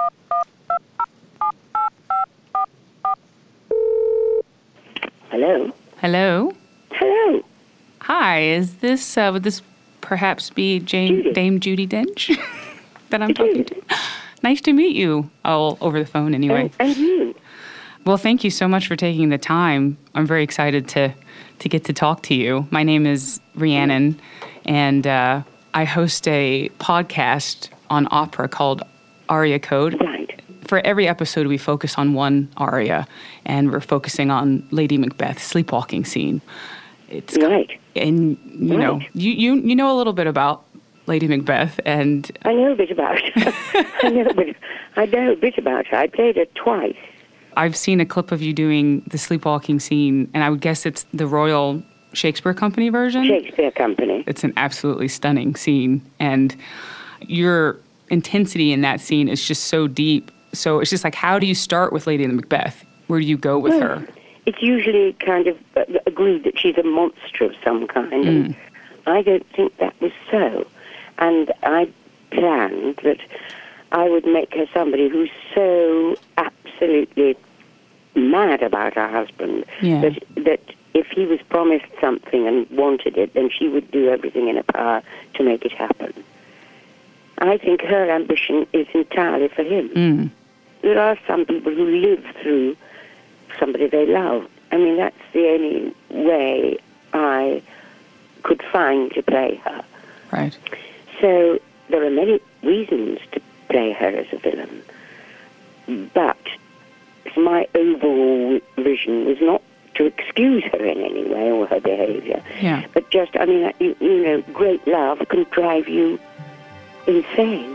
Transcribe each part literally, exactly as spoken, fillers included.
Hello? Hello? Hello? Hi, is this, uh, would this perhaps be Jane, Judy. Dame Judi Dench that I'm talking to? Nice to meet you. Oh, over the phone anyway. And, and you? Well, thank you so much for taking the time. I'm very excited to, to get to talk to you. My name is Rhiannon, and uh, I host a podcast on opera called Aria Code. Right. For every episode, we focus on one aria, and we're focusing on Lady Macbeth's sleepwalking scene. It's Right. And, you Right. know, you, you, you know a little bit about Lady Macbeth, and... I know a bit about her. I know a bit, I know a bit about her. I played her twice. I've seen a clip of you doing the sleepwalking scene, and I would guess it's the Royal Shakespeare Company version? Shakespeare Company. It's an absolutely stunning scene, and your intensity in that scene is just so deep. So it's just like, how do you start with Lady Macbeth? Where do you go with Well, her? It's usually kind of uh, agreed that she's a monster of some kind, and I don't think that was so. And I planned that I would make her somebody who's so absolutely mad about her husband Yeah. that that if he was promised something and wanted it, then she would do everything in her power to make it happen. I think her ambition is entirely for him. Mm. There are some people who live through somebody they love. I mean, that's the only way I could find to play her. Right. So there are many reasons to play her as a villain. But my overall vision was not to excuse her in any way or her behavior. Yeah. But just, I mean, you, you know, great love can drive you insane.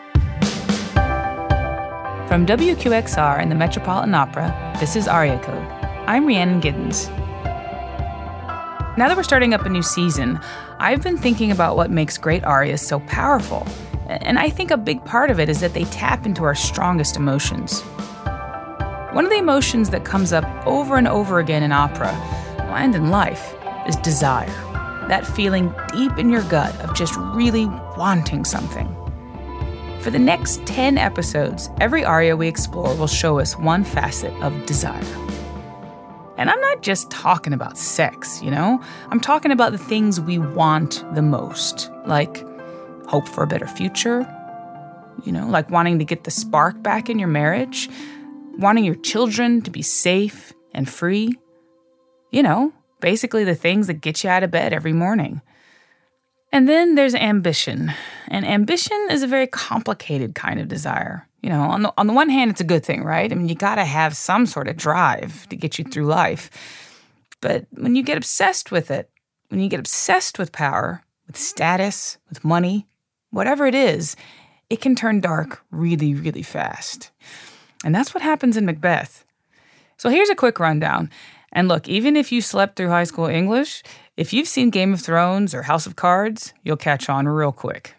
From W Q X R and the Metropolitan Opera, this is Aria Code. I'm Rhiannon Giddens. Now that we're starting up a new season, I've been thinking about what makes great arias so powerful. And I think a big part of it is that they tap into our strongest emotions. One of the emotions that comes up over and over again in opera, and in life, is desire. That feeling deep in your gut of just really wanting something. For the next ten episodes, every aria we explore will show us one facet of desire. And I'm not just talking about sex, you know? I'm talking about the things we want the most, like hope for a better future, you know, like wanting to get the spark back in your marriage, wanting your children to be safe and free, you know, basically the things that get you out of bed every morning. And then there's ambition. And ambition is a very complicated kind of desire. You know, on the, on the one hand, it's a good thing, right? I mean, you got to have some sort of drive to get you through life. But when you get obsessed with it, when you get obsessed with power, with status, with money, whatever it is, it can turn dark really, really fast. And that's what happens in Macbeth. So here's a quick rundown. And look, even if you slept through high school English, if you've seen Game of Thrones or House of Cards, you'll catch on real quick.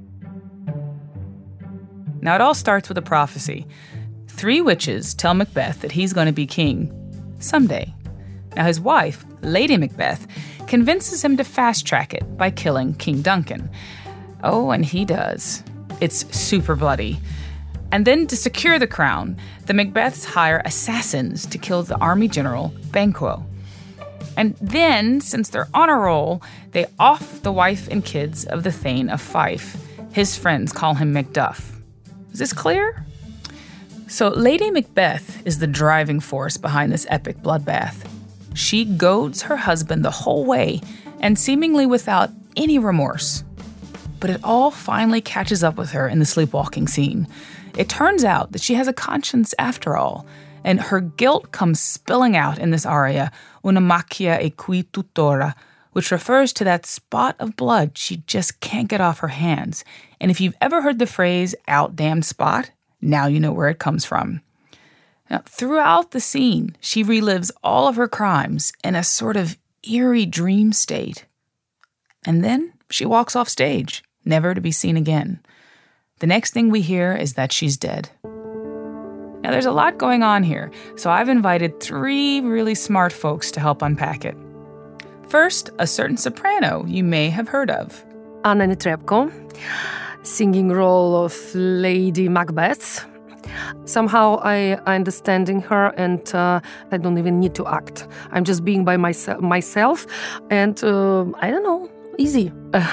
Now, it all starts with a prophecy. Three witches tell Macbeth that he's going to be king someday. Now, his wife, Lady Macbeth, convinces him to fast-track it by killing King Duncan. Oh, and he does. It's super bloody. And then to secure the crown, the Macbeths hire assassins to kill the army general, Banquo. And then, since they're on a roll, they off the wife and kids of the Thane of Fife. His friends call him Macduff. Is this clear? So Lady Macbeth is the driving force behind this epic bloodbath. She goads her husband the whole way, and seemingly without any remorse. But it all finally catches up with her in the sleepwalking scene. It turns out that she has a conscience after all, and her guilt comes spilling out in this aria, Una macchia e qui tuttora, which refers to that spot of blood she just can't get off her hands. And if you've ever heard the phrase, out damned spot, now you know where it comes from. Now, throughout the scene, she relives all of her crimes in a sort of eerie dream state. And then she walks off stage, never to be seen again. The next thing we hear is that she's dead. Now, there's a lot going on here, so I've invited three really smart folks to help unpack it. First, a certain soprano you may have heard of. Anna Netrebko, singing role of Lady Macbeth. Somehow I, I'm understanding her, and uh, I don't even need to act. I'm just being by myself, myself and uh, I don't know, easy.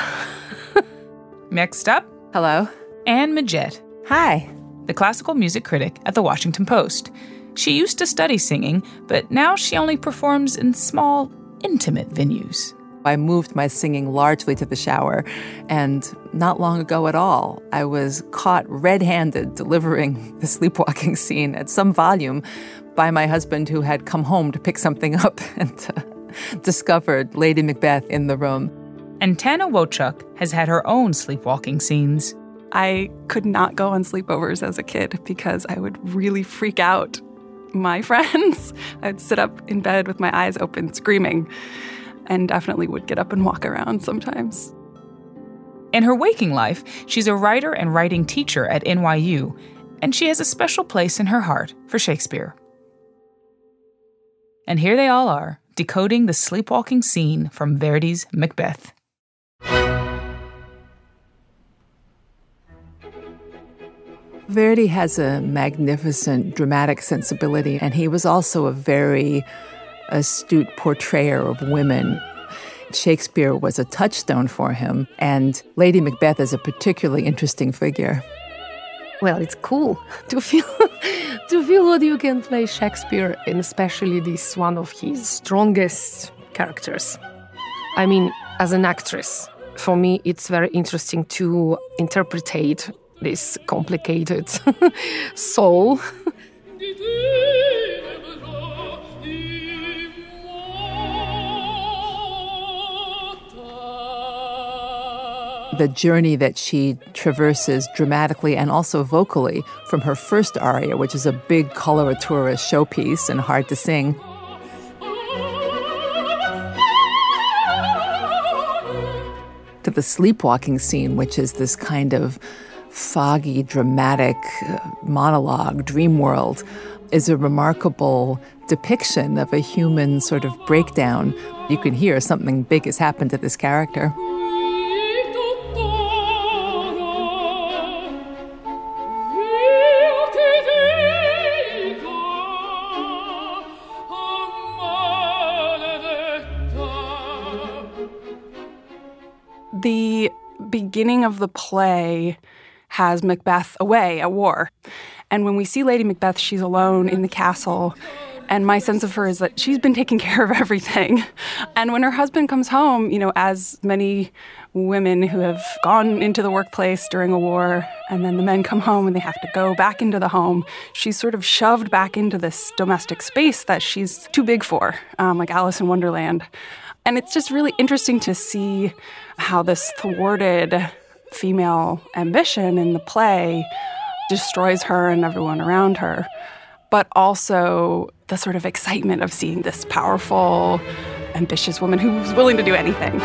Next up, hello, Anne Midgette. Hi. The classical music critic at the Washington Post. She used to study singing, but now she only performs in small, intimate venues. I moved my singing largely to the shower, and not long ago at all, I was caught red-handed delivering the sleepwalking scene at some volume by my husband, who had come home to pick something up and uh, discovered Lady Macbeth in the room. And Tana Wochuk has had her own sleepwalking scenes. I could not go on sleepovers as a kid because I would really freak out my friends. I'd sit up in bed with my eyes open, screaming, and definitely would get up and walk around sometimes. In her waking life, she's a writer and writing teacher at N Y U, and she has a special place in her heart for Shakespeare. And here they all are, decoding the sleepwalking scene from Verdi's Macbeth. Verdi has a magnificent dramatic sensibility, and he was also a very astute portrayer of women. Shakespeare was a touchstone for him, and Lady Macbeth is a particularly interesting figure. Well, it's cool to feel to feel that you can play Shakespeare, and especially this one of his strongest characters. I mean, as an actress, for me, it's very interesting to interpretate this complicated soul. The journey that she traverses dramatically and also vocally from her first aria, which is a big coloratura showpiece and hard to sing, to the sleepwalking scene, which is this kind of foggy, dramatic monologue, dream world, is a remarkable depiction of a human sort of breakdown. You can hear something big has happened to this character. The beginning of the play has Macbeth away at war. And when we see Lady Macbeth, she's alone in the castle. And my sense of her is that she's been taking care of everything. And when her husband comes home, you know, as many women who have gone into the workplace during a war, and then the men come home and they have to go back into the home, she's sort of shoved back into this domestic space that she's too big for, um, like Alice in Wonderland. And it's just really interesting to see how this thwarted female ambition in the play destroys her and everyone around her, but also the sort of excitement of seeing this powerful, ambitious woman who's willing to do anything.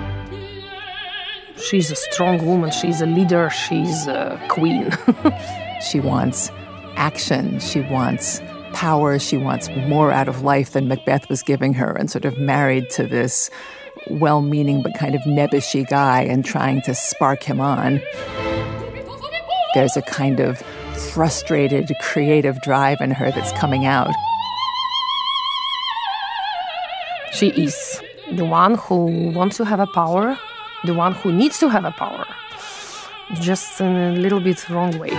She's a strong woman. She's a leader. She's a queen. She wants action. She wants power. She wants more out of life than Macbeth was giving her, and sort of married to this well-meaning but kind of nebbishy guy and trying to spark him on. There's a kind of frustrated, creative drive in her that's coming out. She is the one who wants to have a power, the one who needs to have a power, just in a little bit wrong way.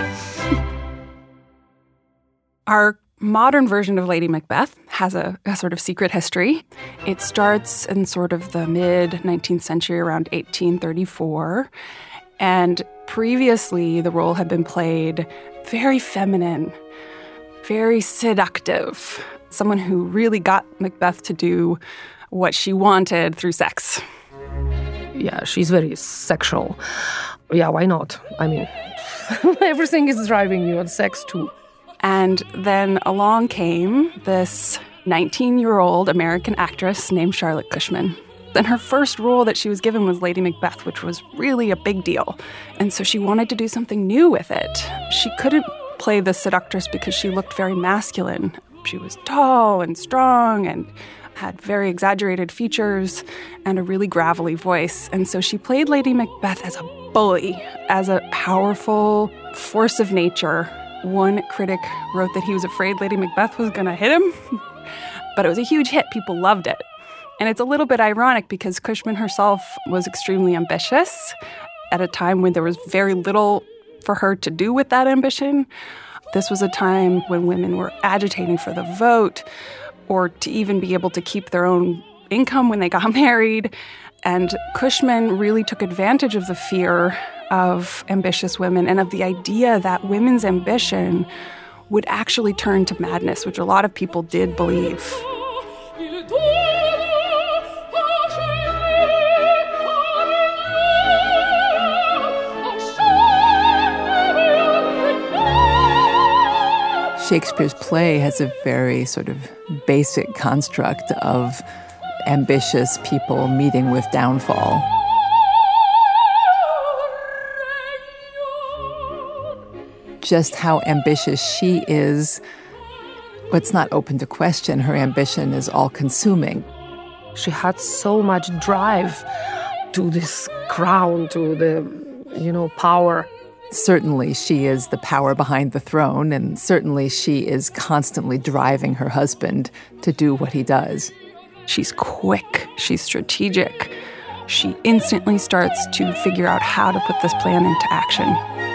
Our modern version of Lady Macbeth has a, a sort of secret history. It starts in sort of the mid-nineteenth century, around eighteen thirty-four. And previously, the role had been played very feminine, very seductive, someone who really got Macbeth to do what she wanted through sex. Yeah, she's very sexual. Yeah, why not? I mean, everything is driving you, and sex too. And then along came this nineteen-year-old American actress named Charlotte Cushman. And her first role that she was given was Lady Macbeth, which was really a big deal. And so she wanted to do something new with it. She couldn't play the seductress because she looked very masculine. She was tall and strong and had very exaggerated features and a really gravelly voice. And so she played Lady Macbeth as a bully, as a powerful force of nature One critic wrote that he was afraid Lady Macbeth was going to hit him, but it was a huge hit. People loved it. And it's a little bit ironic because Cushman herself was extremely ambitious at a time when there was very little for her to do with that ambition. This was a time when women were agitating for the vote or to even be able to keep their own income when they got married. And Cushman really took advantage of the fear of ambitious women and of the idea that women's ambition would actually turn to madness, which a lot of people did believe. Shakespeare's play has a very sort of basic construct of ambitious people meeting with downfall. Just how ambitious she is, it's not open to question. Her ambition is all-consuming. She had so much drive to this crown, to the, you know, power. Certainly she is the power behind the throne, and certainly she is constantly driving her husband to do what he does. She's quick, she's strategic. She instantly starts to figure out how to put this plan into action.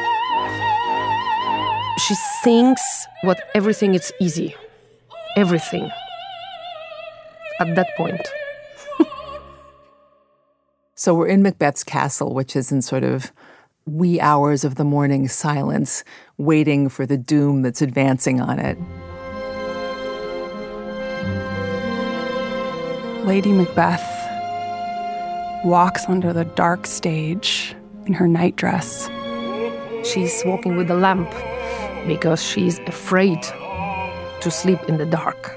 She thinks what everything is easy. Everything. At that point. So we're in Macbeth's castle, which is in sort of wee hours of the morning silence, waiting for the doom that's advancing on it. Lady Macbeth walks onto the dark stage in her nightdress. She's walking with a lamp because she's afraid to sleep in the dark.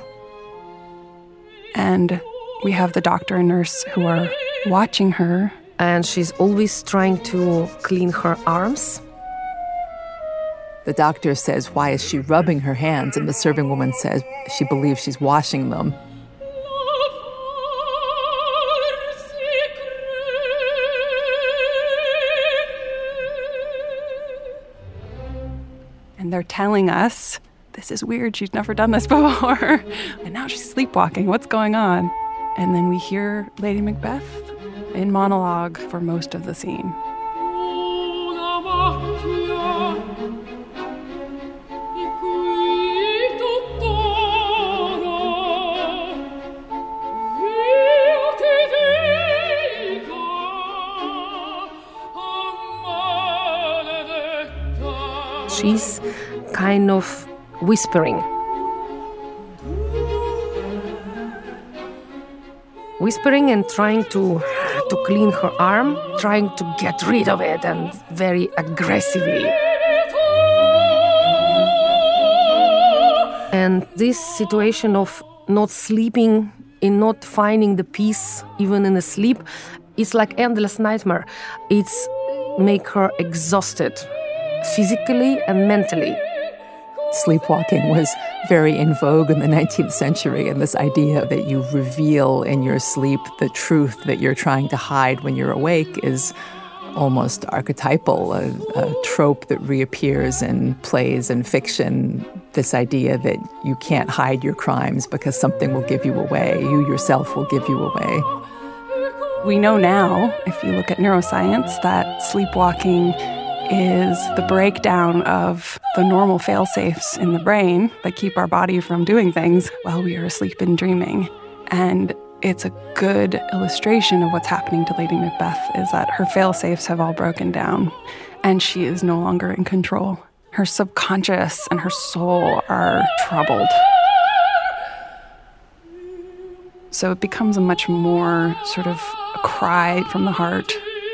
And we have the doctor and nurse who are watching her. And she's always trying to clean her arms. The doctor says, why is she rubbing her hands? And the serving woman says she believes she's washing them. And they're telling us, this is weird, she's never done this before. And now she's sleepwalking, what's going on? And then we hear Lady Macbeth in monologue for most of the scene. She's kind of whispering. Whispering and trying to, to clean her arm, trying to get rid of it, and very aggressively. And this situation of not sleeping, in not finding the peace even in the sleep, it's like endless nightmare. It's make her exhausted, physically and mentally. Sleepwalking was very in vogue in the nineteenth century, and this idea that you reveal in your sleep the truth that you're trying to hide when you're awake is almost archetypal, a, a trope that reappears in plays and fiction, this idea that you can't hide your crimes because something will give you away, you yourself will give you away. We know now, if you look at neuroscience, that sleepwalking is the breakdown of the normal fail-safes in the brain that keep our body from doing things while we are asleep and dreaming. And it's a good illustration of what's happening to Lady Macbeth, is that her fail-safes have all broken down and she is no longer in control. Her subconscious and her soul are troubled. So it becomes a much more sort of a cry from the heart.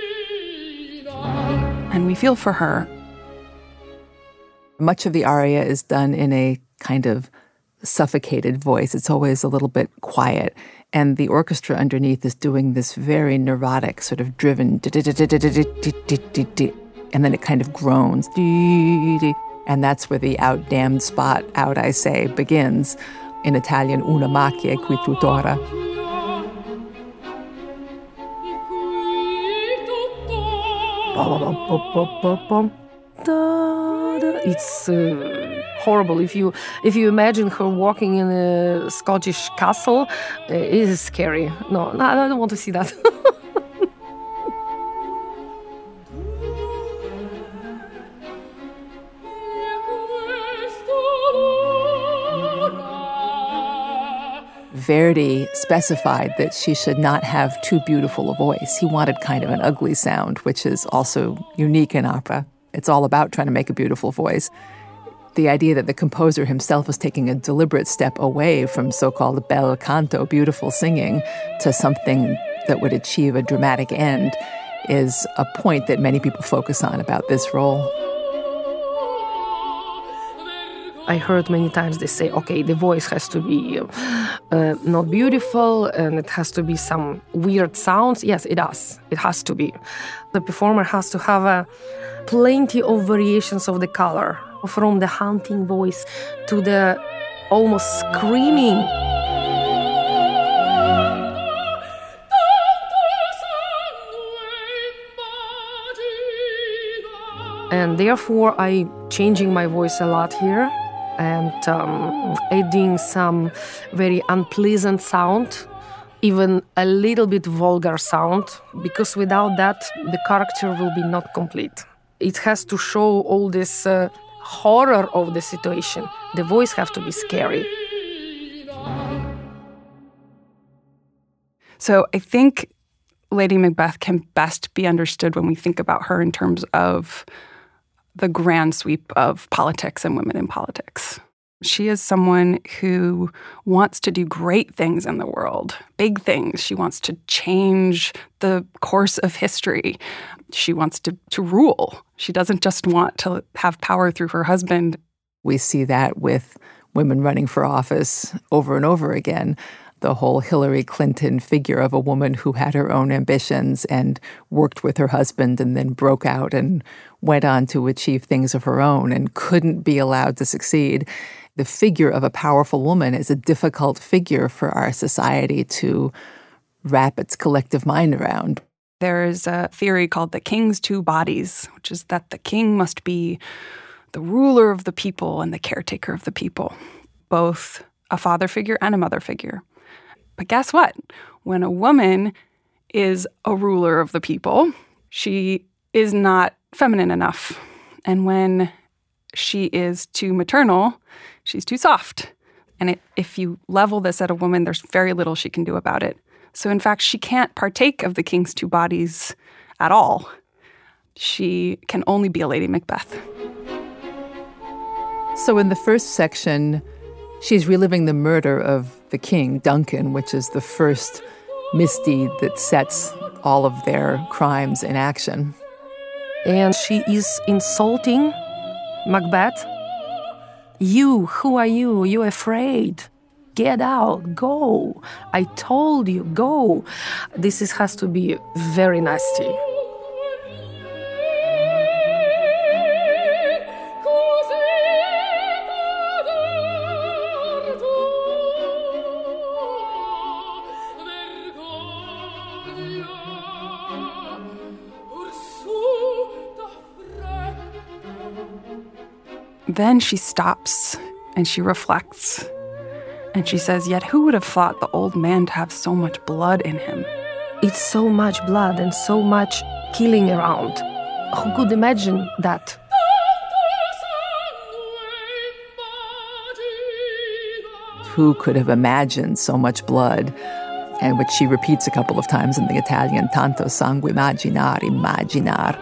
And we feel for her. Much of the aria is done in a kind of suffocated voice. It's always a little bit quiet. And the orchestra underneath is doing this very neurotic, sort of driven, and then it kind of groans. And that's where the out damned spot, out I say, begins. In Italian, una macchia qui tuttora. It's uh, horrible. If you if you imagine her walking in a Scottish castle, uh, it is scary. No, no, I don't want to see that. Verdi specified that she should not have too beautiful a voice. He wanted kind of an ugly sound, which is also unique in opera. It's all about trying to make a beautiful voice. The idea that the composer himself was taking a deliberate step away from so-called bel canto, beautiful singing, to something that would achieve a dramatic end is a point that many people focus on about this role. I heard many times they say, okay, the voice has to be uh, not beautiful and it has to be some weird sounds. Yes, it does. It has to be. The performer has to have a plenty of variations of the color, from the haunting voice to the almost screaming. And therefore, I'm changing my voice a lot here. And um, adding some very unpleasant sound, even a little bit vulgar sound, because without that, the character will be not complete. It has to show all this uh, horror of the situation. The voice has to be scary. So I think Lady Macbeth can best be understood when we think about her in terms of the grand sweep of politics and women in politics. She is someone who wants to do great things in the world, big things. She wants to change the course of history. She wants to, to rule. She doesn't just want to have power through her husband. We see that with women running for office over and over again. The whole Hillary Clinton figure of a woman who had her own ambitions and worked with her husband and then broke out and went on to achieve things of her own and couldn't be allowed to succeed. The figure of a powerful woman is a difficult figure for our society to wrap its collective mind around. There is a theory called the king's two bodies, which is that the king must be the ruler of the people and the caretaker of the people, both a father figure and a mother figure. But guess what? When a woman is a ruler of the people, she is not feminine enough. And when she is too maternal, she's too soft. And it, if you level this at a woman, there's very little she can do about it. So in fact, she can't partake of the king's two bodies at all. She can only be a Lady Macbeth. So in the first section, she's reliving the murder of the king, Duncan, which is the first misdeed that sets all of their crimes in action. And she is insulting Macbeth. You, who are you? You're afraid. Get out, go. I told you, go. This is, has to be very nasty. Then she stops and she reflects. And she says, yet who would have thought the old man to have so much blood in him? It's so much blood and so much killing around. Who could imagine that? Who could have imagined so much blood? And which she repeats a couple of times in the Italian, tanto sangue immaginar, immaginar.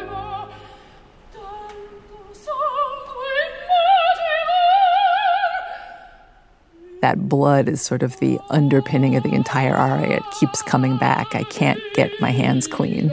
That blood is sort of the underpinning of the entire aria. It keeps coming back. I can't get my hands clean.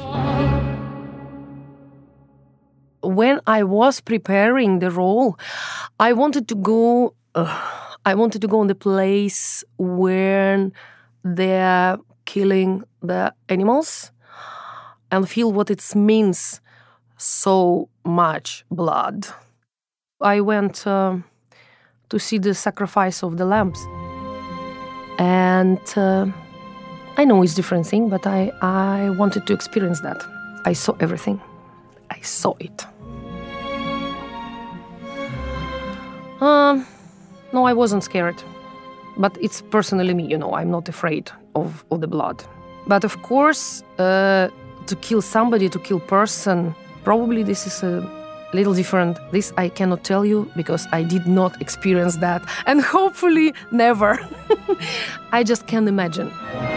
When I was preparing the role, I wanted to go. Uh, I wanted to go in the place where they're killing the animals and feel what it means. So much blood. I went. Uh, to see the sacrifice of the lambs. And uh, I know it's a different thing, but I, I wanted to experience that. I saw everything. I saw it. Um, no, I wasn't scared. But it's personally me, you know, I'm not afraid of, of the blood. But of course, uh, to kill somebody, to kill person, probably this is a little different. This I cannot tell you because I did not experience that. And hopefully never. I just can't imagine.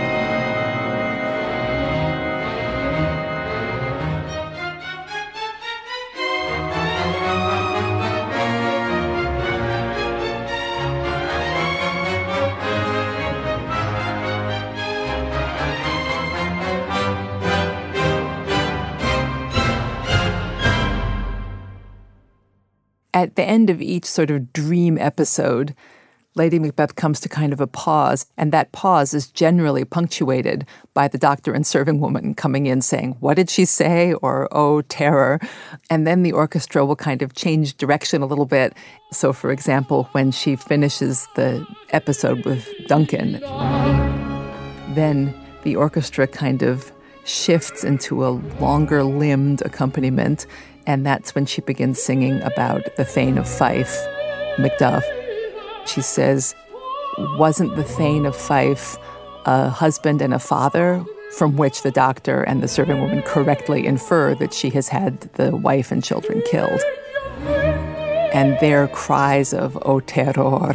At the end of each sort of dream episode, Lady Macbeth comes to kind of a pause, and that pause is generally punctuated by the doctor and serving woman coming in saying, "What did she say?" or "Oh, terror." And then the orchestra will kind of change direction a little bit. So, for example, when she finishes the episode with Duncan, then the orchestra kind of shifts into a longer-limbed accompaniment, and that's when she begins singing about the Thane of Fife, Macduff. She says, "Wasn't the Thane of Fife a husband and a father?" From which the doctor and the serving woman correctly infer that she has had the wife and children killed. And their cries of "O terror"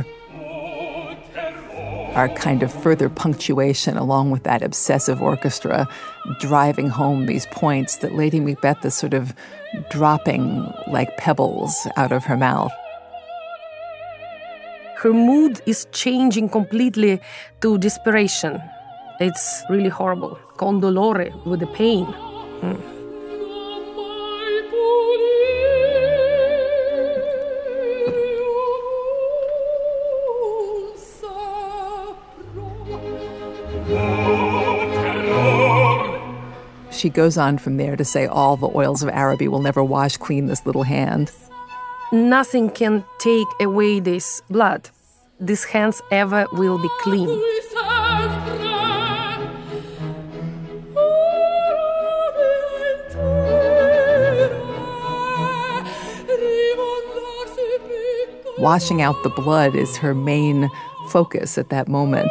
are kind of further punctuation along with that obsessive orchestra driving home these points that Lady Macbeth is sort of dropping like pebbles out of her mouth. Her mood is changing completely to desperation. It's really horrible. Con dolore, with the pain. Mm. She goes on from there to say all the oils of Araby will never wash clean this little hand. Nothing can take away this blood. These hands ever will be clean. Washing out the blood is her main focus at that moment.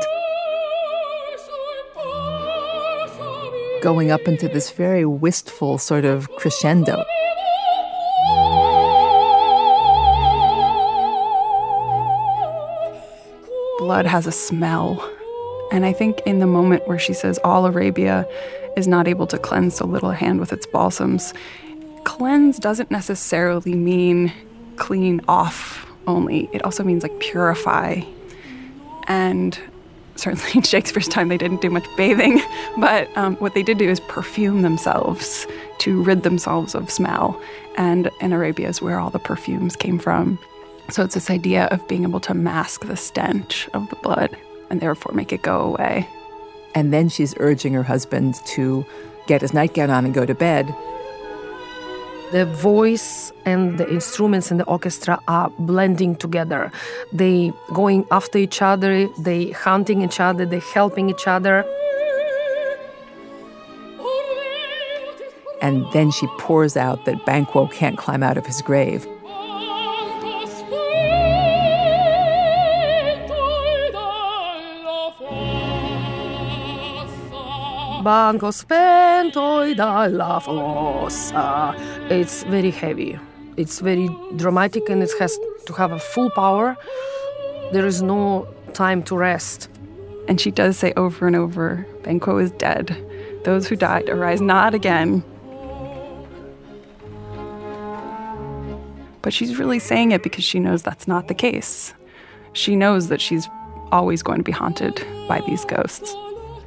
Going up into this very wistful sort of crescendo. Blood has a smell. And I think in the moment where she says all Arabia is not able to cleanse the little hand with its balsams, cleanse doesn't necessarily mean clean off only. It also means like purify. And certainly in Shakespeare's time, they didn't do much bathing, but um, what they did do is perfume themselves to rid themselves of smell. And in Arabia is where all the perfumes came from. So it's this idea of being able to mask the stench of the blood and therefore make it go away. And then she's urging her husband to get his nightgown on and go to bed. The voice and the instruments in the orchestra are blending together. They going after each other, they hunting each other, they helping each other. And then she pours out that Banquo can't climb out of his grave. Banco spento dalla fossa. It's very heavy. It's very dramatic and it has to have a full power. There is no time to rest. And she does say over and over, Banquo is dead. Those who died arise not again. But she's really saying it because she knows that's not the case. She knows that she's always going to be haunted by these ghosts.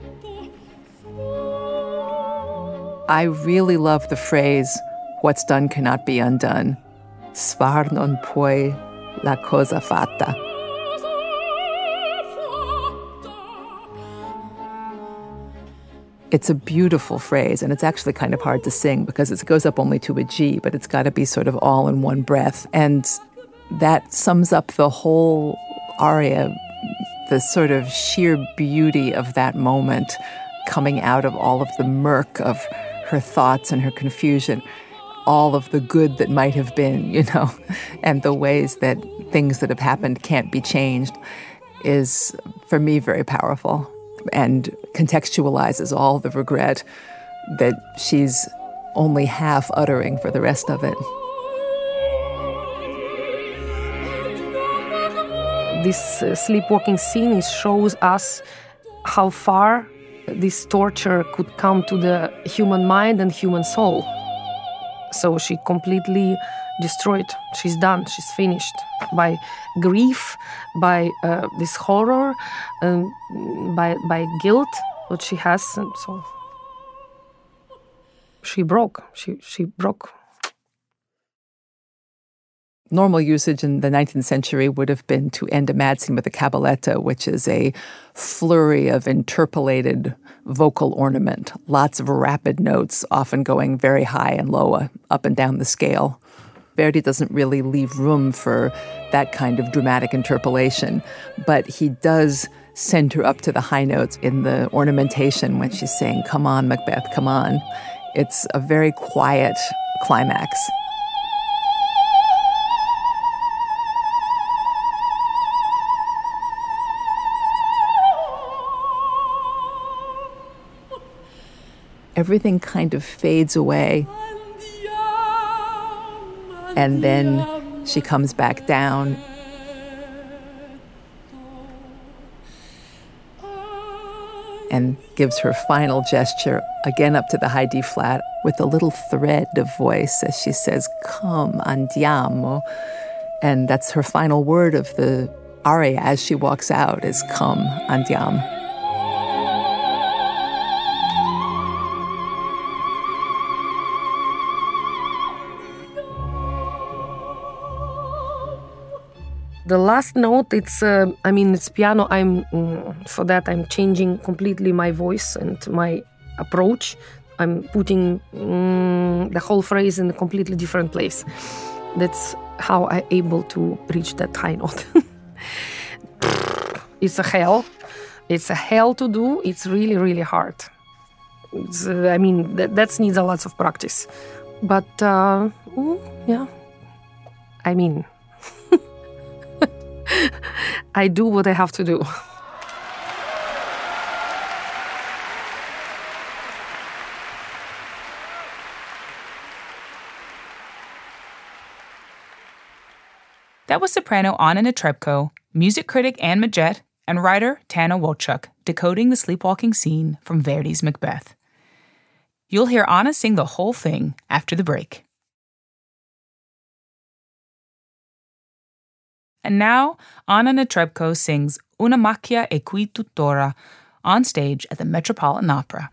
I really love the phrase, "What's done cannot be undone." Sfar non puoi la cosa fatta. It's a beautiful phrase, and it's actually kind of hard to sing because it goes up only to a G, but it's got to be sort of all in one breath. And that sums up the whole aria, the sort of sheer beauty of that moment coming out of all of the murk of her thoughts and her confusion. all of the good that might have been, you know, and the ways that things that have happened can't be changed is, for me, very powerful and contextualizes all the regret that she's only half uttering for the rest of it. This uh, sleepwalking scene shows us how far this torture could come to the human mind and human soul. So she completely destroyed. She's done. She's finished by grief, by uh, this horror, um, by by guilt that she has. And so she broke. She she broke. Normal usage in the nineteenth century would have been to end a mad scene with a cabaletta, which is a flurry of interpolated vocal ornament, lots of rapid notes, often going very high and low, up and down the scale. Verdi doesn't really leave room for that kind of dramatic interpolation, but he does send her up to the high notes in the ornamentation when she's saying, "Come on, Macbeth, come on." It's a very quiet climax. Everything kind of fades away. And then she comes back down. And gives her final gesture, again up to the high D flat, with a little thread of voice as she says, "Come, andiamo." And that's her final word of the aria as she walks out, is "Come, andiamo." The last note, it's, uh, I mean, it's piano. I'm, mm, for that, I'm changing completely my voice and my approach. I'm putting mm, the whole phrase in a completely different place. That's how I'm able to reach that high note. It's a hell. It's a hell to do. It's really, really hard. It's, uh, I mean, that, that needs a lot of practice. But, uh, mm, yeah, I mean... I do what I have to do. That was soprano Anna Netrebko, music critic Anne Majette, and writer Tana Wolchuk decoding the sleepwalking scene from Verdi's Macbeth. You'll hear Anna sing the whole thing after the break. And now, Anna Netrebko sings Una macchia e qui tuttora on stage at the Metropolitan Opera.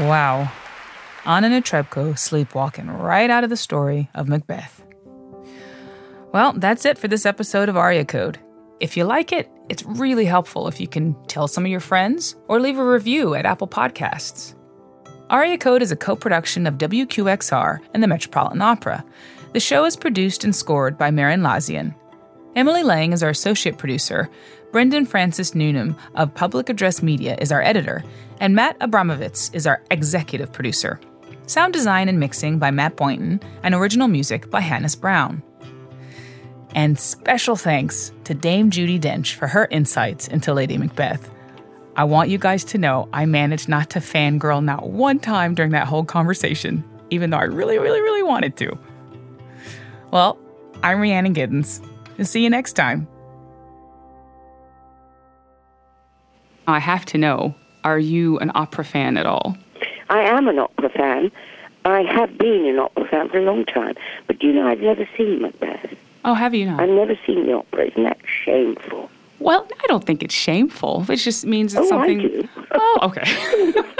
Wow. Anna Netrebko sleepwalking right out of the story of Macbeth. Well, that's it for this episode of Aria Code. If you like it, it's really helpful if you can tell some of your friends or leave a review at Apple Podcasts. Aria Code is a co-production of W Q X R and the Metropolitan Opera. The show is produced and scored by Marin Lazian. Emily Lang is our associate producer, Brendan Francis Newnham of Public Address Media is our editor, and Matt Abramovitz is our executive producer. Sound design and mixing by Matt Boynton, and original music by Hannes Brown. And special thanks to Dame Judi Dench for her insights into Lady Macbeth. I want you guys to know I managed not to fangirl not one time during that whole conversation, even though I really, really, really wanted to. Well, I'm Rhiannon Giddens. See you next time. I have to know, are you an opera fan at all? I am an opera fan. I have been an opera fan for a long time. But do you know, I've never seen Macbeth. Oh, have you not? I've never seen the opera. Isn't that shameful? Well, I don't think it's shameful. It just means it's oh, something... I do. Oh, okay.